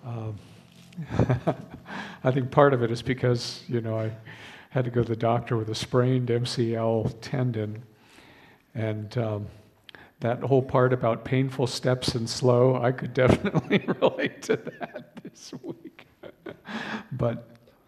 Um, I think part of it is because, I had to go to the doctor with a sprained MCL tendon, and that whole part about painful steps and slow, I could definitely relate to that this week. But,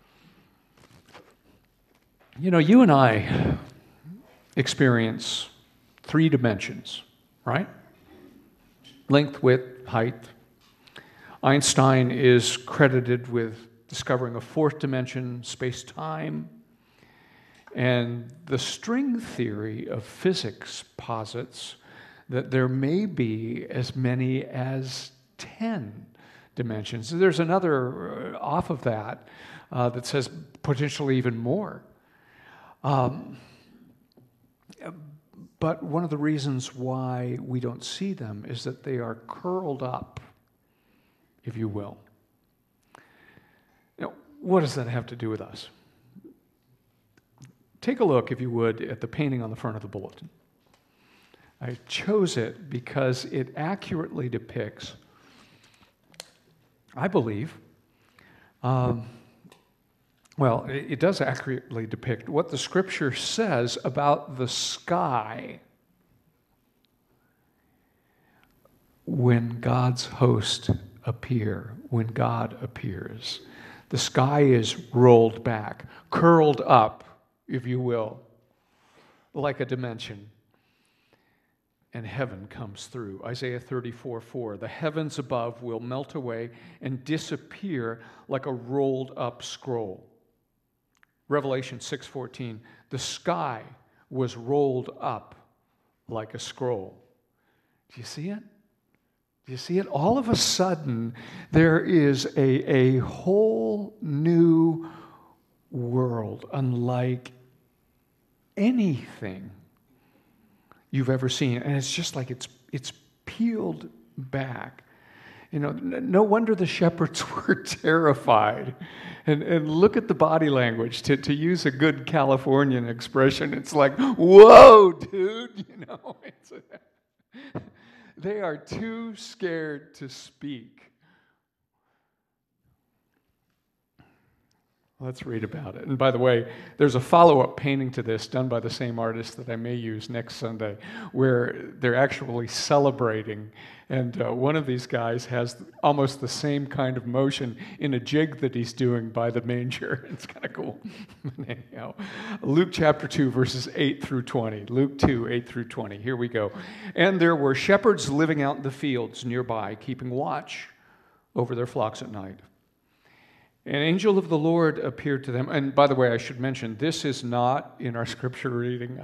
you and I experience 3 dimensions, right? Length, width, height. Einstein is credited with discovering a 4th dimension, space-time. And the string theory of physics posits that there may be as many as 10 dimensions. There's another off of that that says potentially even more. But one of the reasons why we don't see them is that they are curled up, if you will. What does that have to do with us? Take a look, if you would, at the painting on the front of the bulletin. I chose it because it accurately depicts, I believe, it does accurately depict what the Scripture says about the sky when God's host appear, when God appears. The sky is rolled back, curled up, if you will, like a dimension. And heaven comes through. Isaiah 34:4. The heavens above will melt away and disappear like a rolled up scroll. Revelation 6:14. The sky was rolled up like a scroll. Do you see it? Do you see it? All of a sudden, there is a whole new world, unlike anything you've ever seen. And it's just like it's peeled back. No wonder the shepherds were terrified. And look at the body language. To use a good Californian expression, it's like, whoa, dude, they are too scared to speak. Let's read about it. And by the way, there's a follow-up painting to this done by the same artist that I may use next Sunday, where they're actually celebrating. And one of these guys has almost the same kind of motion in a jig that he's doing by the manger. It's kind of cool. Anyhow, Luke chapter 2, verses 8 through 20. Luke 2, 8 through 20. Here we go. And there were shepherds living out in the fields nearby, keeping watch over their flocks at night. An angel of the Lord appeared to them. And by the way, I should mention, this is not in our scripture reading.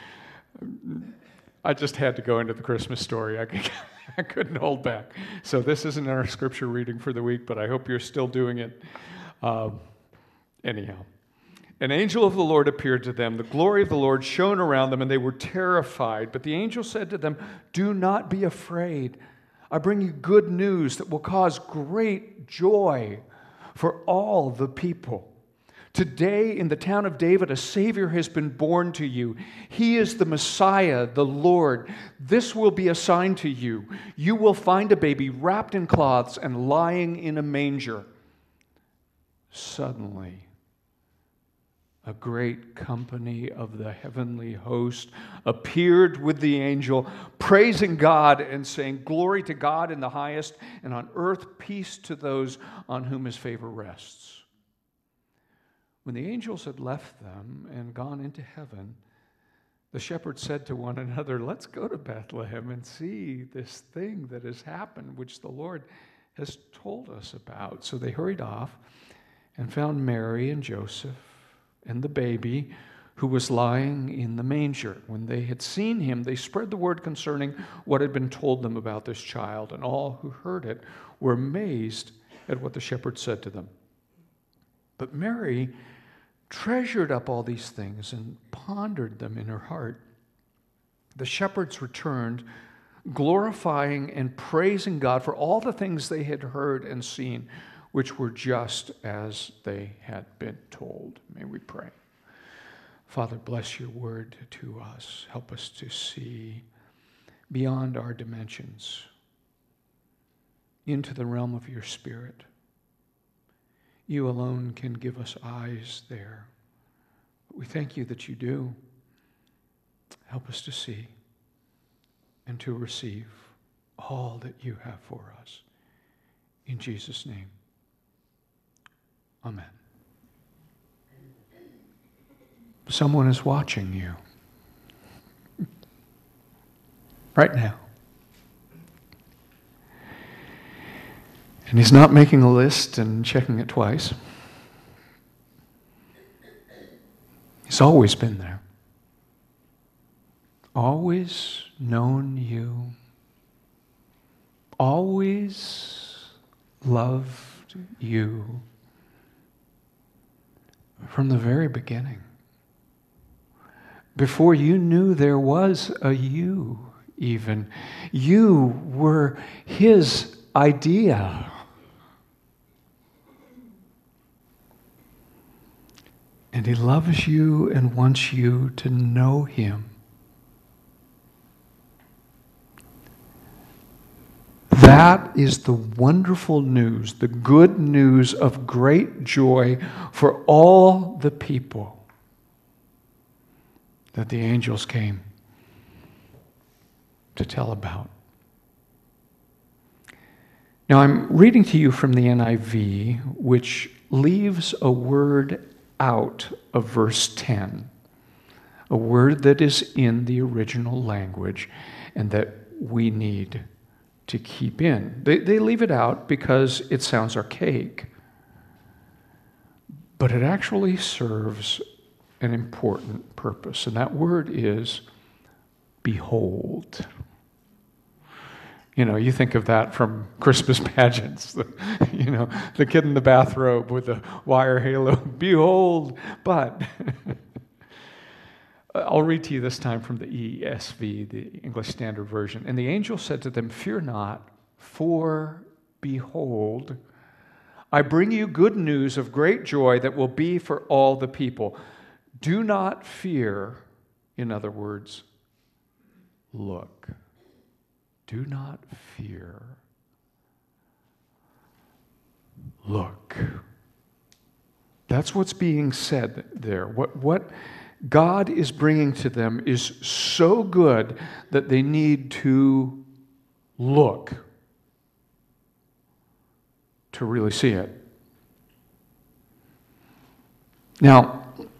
I just had to go into the Christmas story. I couldn't hold back. So this isn't our scripture reading for the week, but I hope you're still doing it. Anyhow, an angel of the Lord appeared to them. The glory of the Lord shone around them, and they were terrified. But the angel said to them, "Do not be afraid. I bring you good news that will cause great joy for all the people. Today in the town of David, a Savior has been born to you. He is the Messiah, the Lord. This will be a sign to you. You will find a baby wrapped in cloths and lying in a manger." Suddenly, a great company of the heavenly host appeared with the angel, praising God and saying, "Glory to God in the highest, and on earth peace to those on whom his favor rests." When the angels had left them and gone into heaven, the shepherds said to one another, "Let's go to Bethlehem and see this thing that has happened, which the Lord has told us about." So they hurried off and found Mary and Joseph and the baby who was lying in the manger. When they had seen him, they spread the word concerning what had been told them about this child, and all who heard it were amazed at what the shepherds said to them. But Mary treasured up all these things and pondered them in her heart. The shepherds returned, glorifying and praising God for all the things they had heard and seen, which were just as they had been told. May we pray. Father, bless your word to us. Help us to see beyond our dimensions into the realm of your Spirit. You alone can give us eyes there. We thank you that you do. Help us to see and to receive all that you have for us. In Jesus' name, amen. Someone is watching you right now. And he's not making a list and checking it twice. He's always been there. Always known you. Always loved you. From the very beginning. Before you knew there was a you, even. You were his idea. And he loves you and wants you to know him. That is the wonderful news, the good news of great joy for all the people that the angels came to tell about. Now I'm reading to you from the NIV, which leaves a word out of verse 10, a word that is in the original language and that we need to keep in. They leave it out because it sounds archaic, but it actually serves an important purpose, and that word is behold. You know, you think of that from Christmas pageants, the kid in the bathrobe with the wire halo, behold, but I'll read to you this time from the ESV, the English Standard Version. And the angel said to them, "Fear not, for behold, I bring you good news of great joy that will be for all the people. Do not fear," in other words, look. Do not fear. Look. That's what's being said there. What God is bringing to them is so good that they need to look to really see it. Now,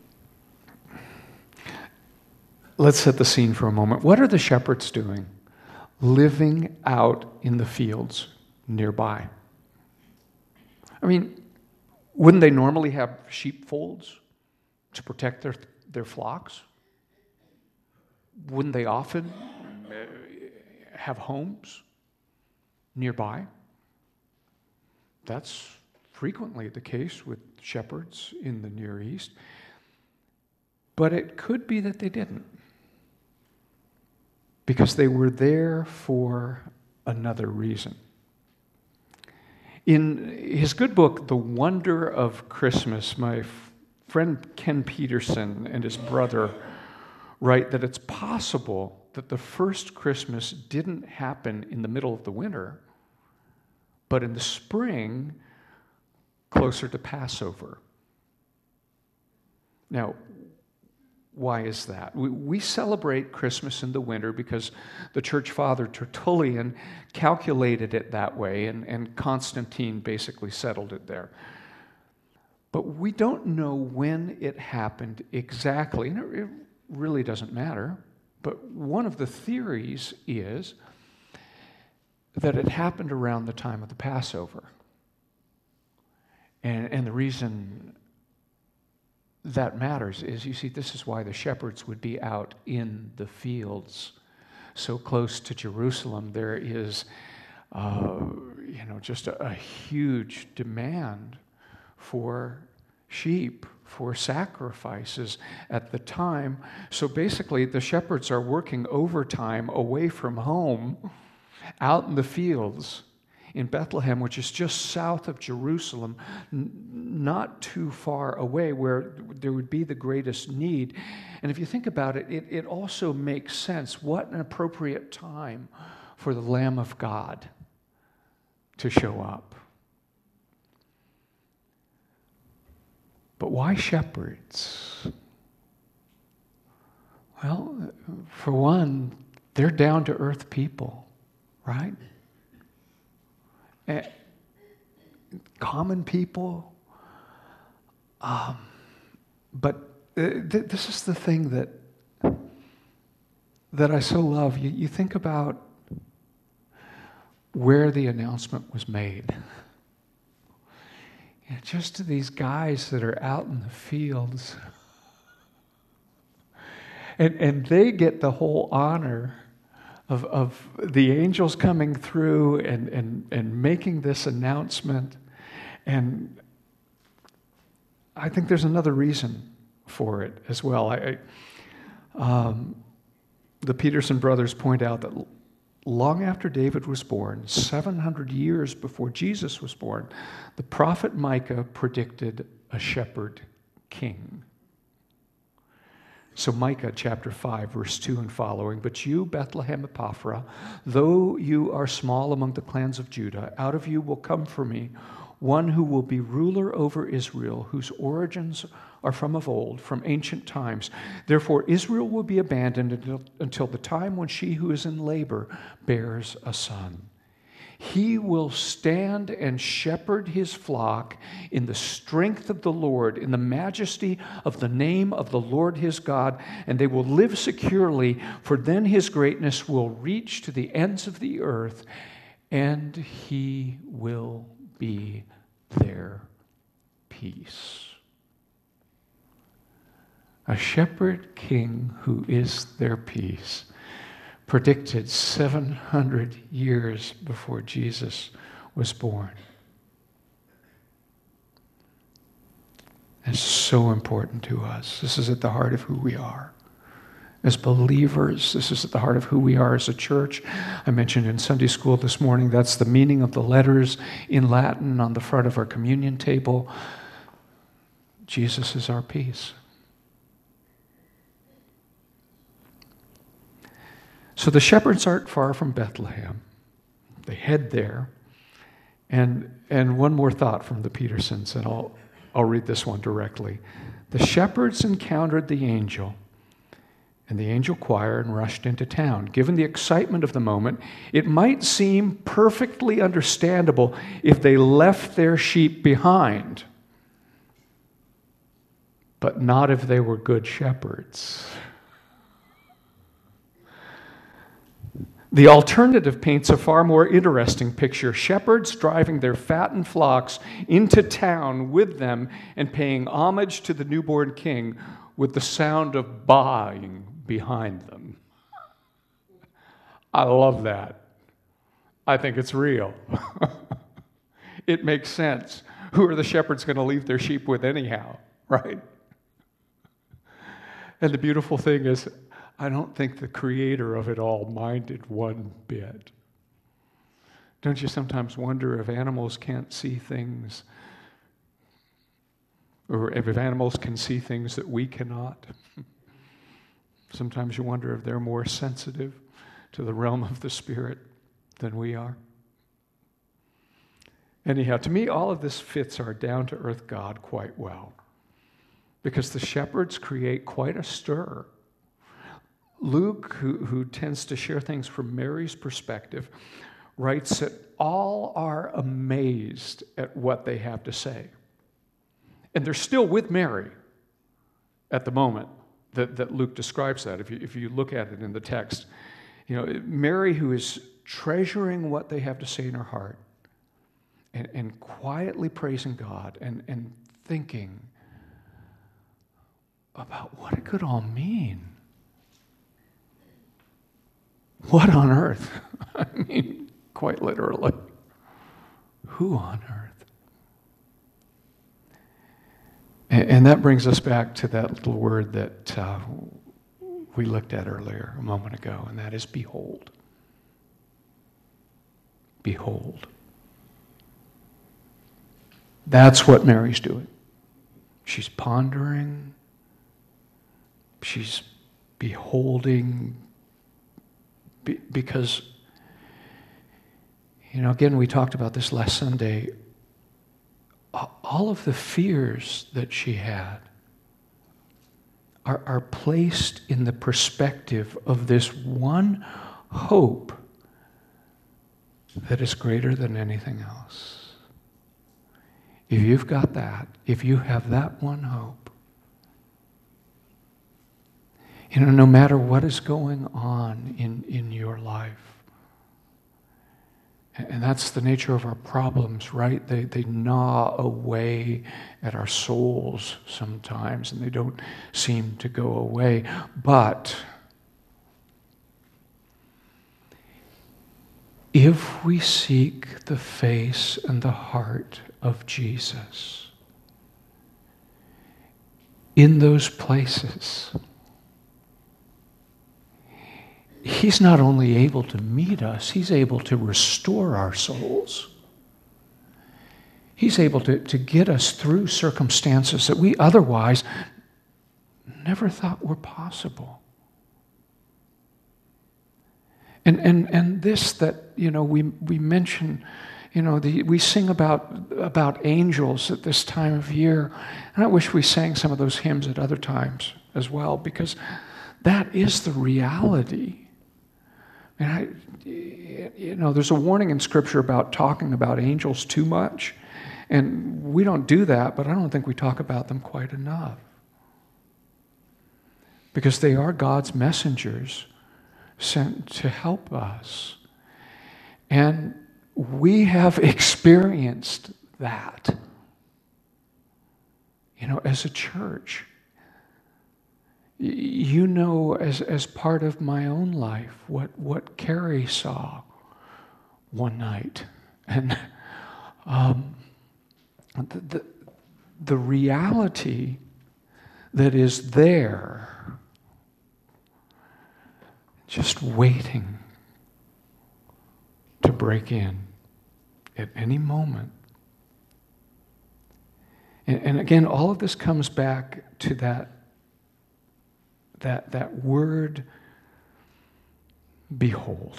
let's set the scene for a moment. What are the shepherds doing? Living out in the fields nearby. I mean, wouldn't they normally have sheepfolds to protect their flocks? Wouldn't they often have homes nearby? That's frequently the case with shepherds in the Near East. But it could be that they didn't, because they were there for another reason. In his good book, The Wonder of Christmas, my friend Ken Peterson and his brother write that it's possible that the first Christmas didn't happen in the middle of the winter, but in the spring, closer to Passover. Now, why is that? We celebrate Christmas in the winter because the church father Tertullian calculated it that way, and Constantine basically settled it there. But we don't know when it happened exactly, and it really doesn't matter. But one of the theories is that it happened around the time of the Passover. And the reason that matters is, you see, this is why the shepherds would be out in the fields so close to Jerusalem. There is, just a huge demand for sheep, for sacrifices at the time. So basically, the shepherds are working overtime away from home, out in the fields in Bethlehem, which is just south of Jerusalem, not too far away, where there would be the greatest need. And if you think about it, it also makes sense. What an appropriate time for the Lamb of God to show up. why shepherds? Well, for one, they're down-to-earth people, right? Common people. But this is the thing that I so love. You think about where the announcement was made. Just to these guys that are out in the fields. And they get the whole honor of the angels coming through and making this announcement. And I think there's another reason for it as well. The Peterson brothers point out that long after David was born, 700 years before Jesus was born, the prophet Micah predicted a shepherd king. So Micah chapter 5, verse 2 and following, "But you, Bethlehem Ephrathah, though you are small among the clans of Judah, out of you will come for me one who will be ruler over Israel, whose origins are from of old, from ancient times. Therefore Israel will be abandoned until the time when she who is in labor bears a son. He will stand and shepherd his flock in the strength of the Lord, in the majesty of the name of the Lord his God, and they will live securely, for then his greatness will reach to the ends of the earth, and he will be their peace." A shepherd king who is their peace, predicted 700 years before Jesus was born. It's so important to us. This is at the heart of who we are. As believers, this is at the heart of who we are as a church. I mentioned in Sunday school this morning, that's the meaning of the letters in Latin on the front of our communion table. Jesus is our peace. So the shepherds aren't far from Bethlehem. They head there. And one more thought from the Petersons, and I'll read this one directly. "The shepherds encountered the angel and the angel choir and rushed into town. Given the excitement of the moment, it might seem perfectly understandable if they left their sheep behind, but not if they were good shepherds." The alternative paints a far more interesting picture. Shepherds driving their fattened flocks into town with them and paying homage to the newborn king with the sound of baaing behind them. I love that. I think it's real. It makes sense. Who are the shepherds going to leave their sheep with anyhow, right? And the beautiful thing is, I don't think the creator of it all minded one bit. Don't you sometimes wonder if animals can't see things, or if animals can see things that we cannot? Sometimes you wonder if they're more sensitive to the realm of the Spirit than we are. Anyhow, to me, all of this fits our down-to-earth God quite well, because the shepherds create quite a stir. Luke, who tends to share things from Mary's perspective, writes that all are amazed at what they have to say. And they're still with Mary at the moment that Luke describes that. If you look at it in the text, Mary, who is treasuring what they have to say in her heart and quietly praising God and thinking about what it could all mean. What on earth? I mean, quite literally. Who on earth? And that brings us back to that little word that we looked at earlier a moment ago, and that is behold. Behold. That's what Mary's doing. She's pondering. She's beholding. Because, again, we talked about this last Sunday. All all of the fears that she had are placed in the perspective of this one hope that is greater than anything else. If you've got that, if you have that one hope, no matter what is going on in your life, and that's the nature of our problems, right? They gnaw away at our souls sometimes, and they don't seem to go away. But if we seek the face and the heart of Jesus in those places, He's not only able to meet us, He's able to restore our souls. He's able to get us through circumstances that we otherwise never thought were possible. And this that, we mention, we sing about angels at this time of year. And I wish we sang some of those hymns at other times as well, because that is the reality. And there's a warning in Scripture about talking about angels too much. And we don't do that, but I don't think we talk about them quite enough. Because they are God's messengers sent to help us. And we have experienced that, as a church. As part of my own life, what Carrie saw one night. And the reality that is there, just waiting to break in at any moment. And again, all of this comes back to that word, behold.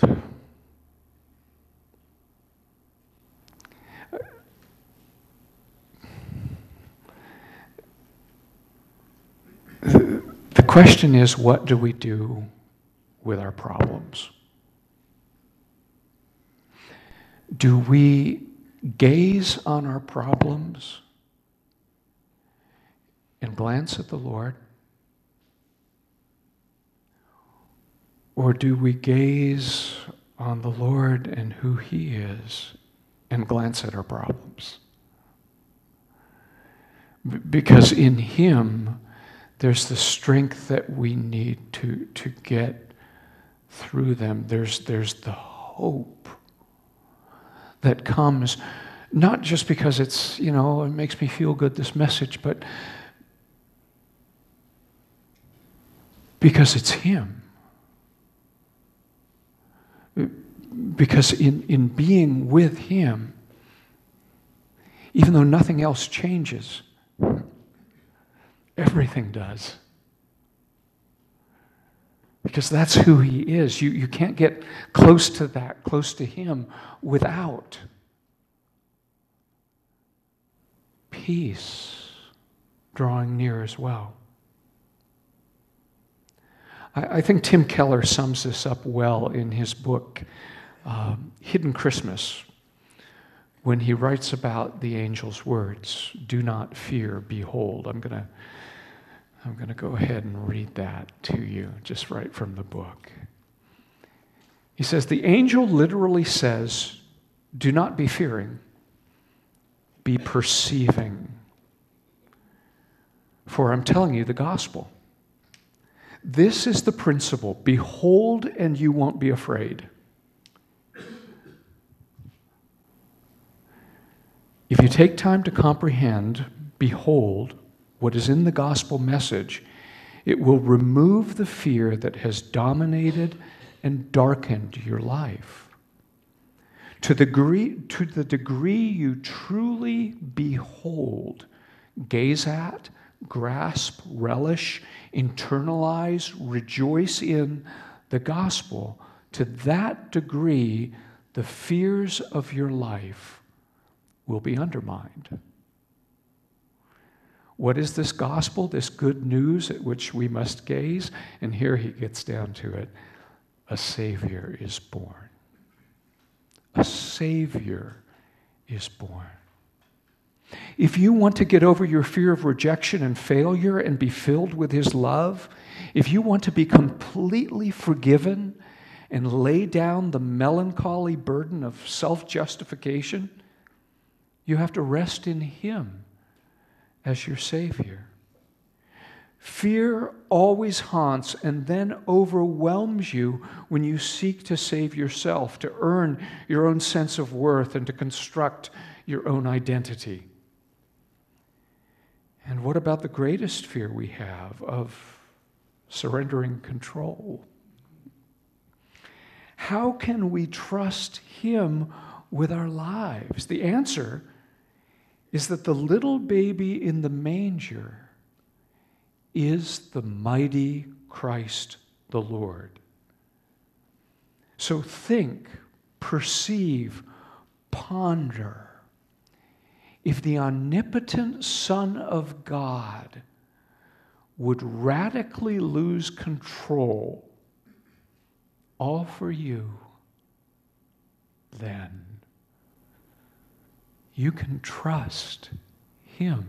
The question is, what do we do with our problems? Do we gaze on our problems and glance at the Lord? Or do we gaze on the Lord and who He is and glance at our problems? Because in Him, there's the strength that we need to get through them. There's the hope that comes, not just because it's, it makes me feel good, this message, but because it's Him. Because in being with Him, even though nothing else changes, everything does. Because that's who He is. You can't get close to that, close to Him, without peace drawing near as well. I think Tim Keller sums this up well in his book, Hidden Christmas, when he writes about the angel's words, "Do not fear, behold." I'm going to go ahead and read that to you, just right from the book. He says, the angel literally says, do not be fearing, be perceiving. For I'm telling you the gospel. This is the principle. Behold, and you won't be afraid. If you take time to comprehend, behold, what is in the gospel message, it will remove the fear that has dominated and darkened your life. To the degree you truly behold, gaze at, grasp, relish, internalize, rejoice in the gospel, to that degree, the fears of your life will be undermined. What is this gospel, this good news at which we must gaze? And here he gets down to it. A Savior is born. A Savior is born. If you want to get over your fear of rejection and failure and be filled with his love, if you want to be completely forgiven and lay down the melancholy burden of self-justification, you have to rest in him as your Savior. Fear always haunts and then overwhelms you when you seek to save yourself, to earn your own sense of worth, and to construct your own identity. And what about the greatest fear we have of surrendering control? How can we trust him with our lives? The answer is that the little baby in the manger is the mighty Christ the Lord. So think, perceive, ponder. If the omnipotent Son of God would radically lose control, all for you, then you can trust him.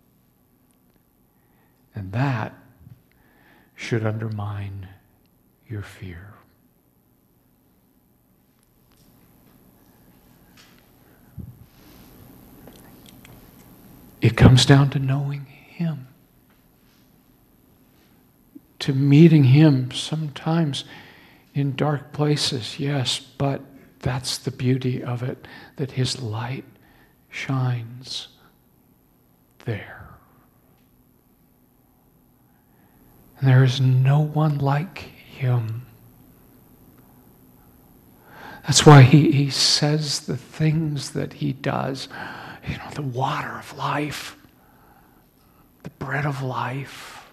And that should undermine your fear. It comes down to knowing him, to meeting him sometimes in dark places, yes, but that's the beauty of it, that his light shines there. And there is no one like him. That's why he says the things that he does. You know, the water of life, the bread of life.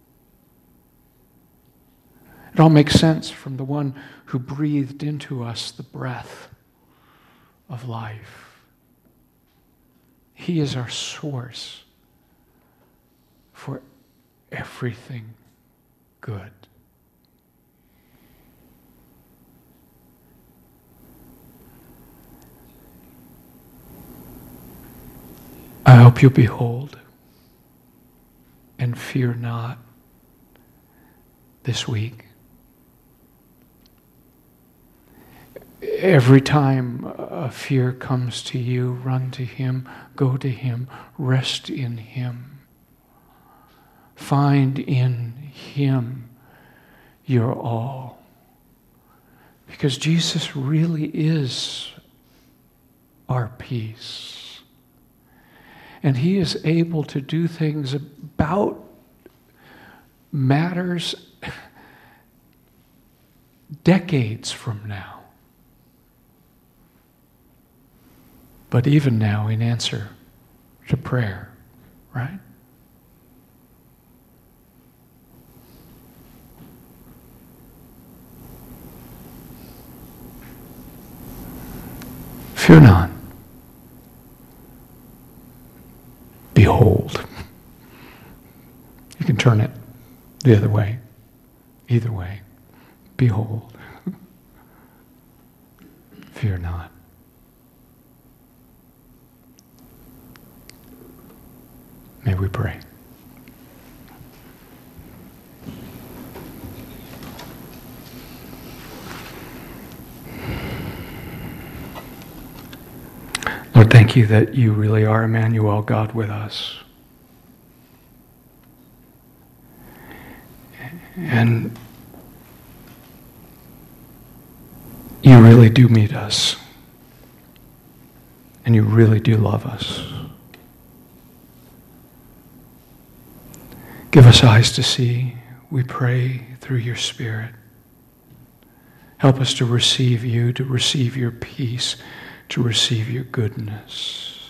It all makes sense from the one who breathed into us the breath of life. He is our source for everything good. I hope you behold and fear not this week. Every time a fear comes to you, run to him, go to him, rest in him. Find in him your all. Because Jesus really is our peace. And he is able to do things about matters decades from now. But even now, in answer to prayer, right? Fear not. Behold. You can turn it the other way. Either way. Behold. Fear not. May we pray. Lord, thank you that you really are Emmanuel, God with us. And you really do meet us. And you really do love us. Give us eyes to see, we pray, through your Spirit. Help us to receive you, to receive your peace, to receive your goodness.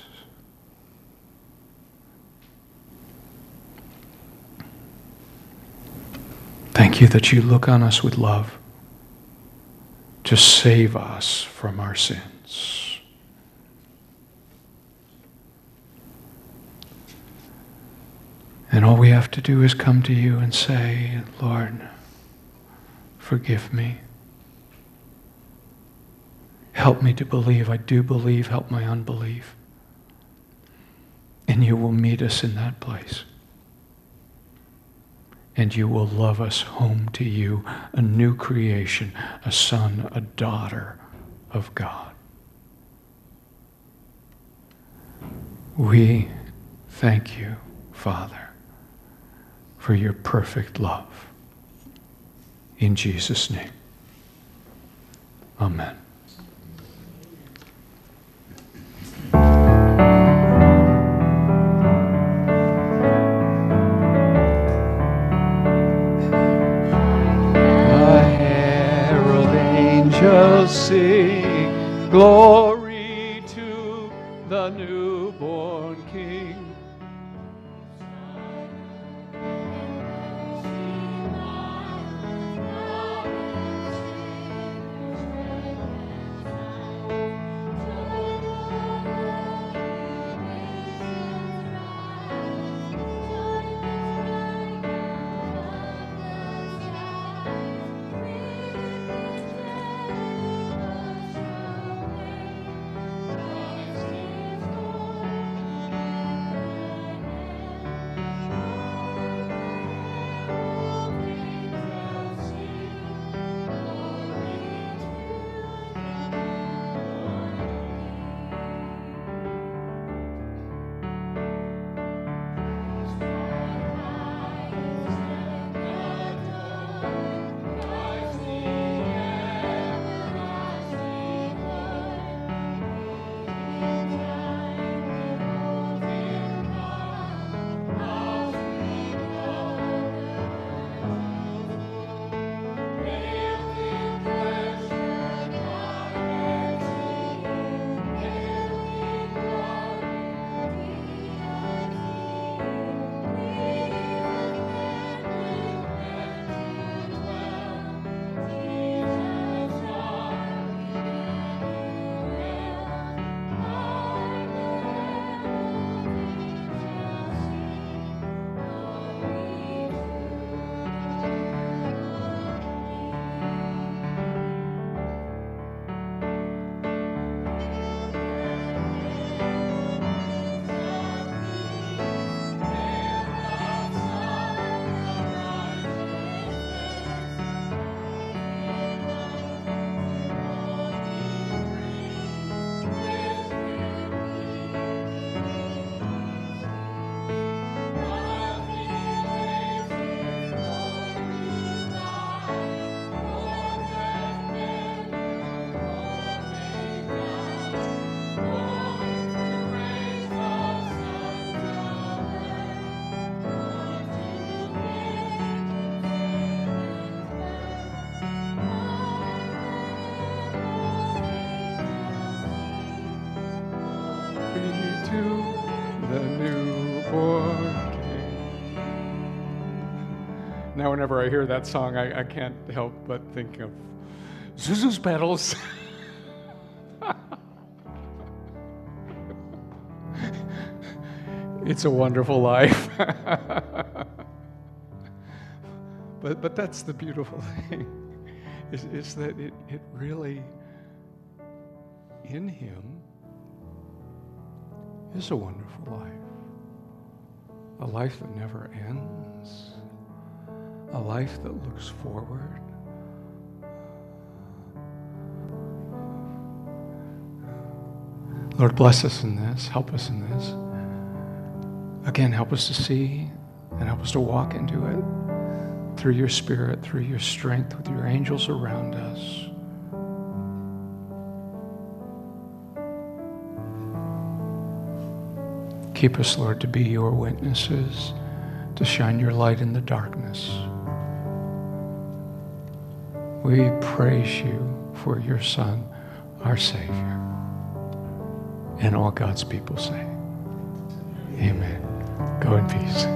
Thank you that you look on us with love to save us from our sins. And all we have to do is come to you and say, Lord, forgive me. Help me to believe. I do believe. Help my unbelief. And you will meet us in that place. And you will love us home to you, a new creation, a son, a daughter of God. We thank you, Father, for your perfect love. In Jesus' name, amen. Sing glory to the newborn King. Now, whenever I hear that song, I can't help but think of Zuzu's Petals. It's a Wonderful Life. But that's the beautiful thing, is that it really, in Him, is a wonderful life. A life that never ends. A life that looks forward. Lord, bless us in this. Help us in this. Again, help us to see and help us to walk into it through your Spirit, through your strength, with your angels around us. Keep us, Lord, to be your witnesses, to shine your light in the darkness. We praise you for your Son, our Savior. And all God's people say, amen. Go in peace.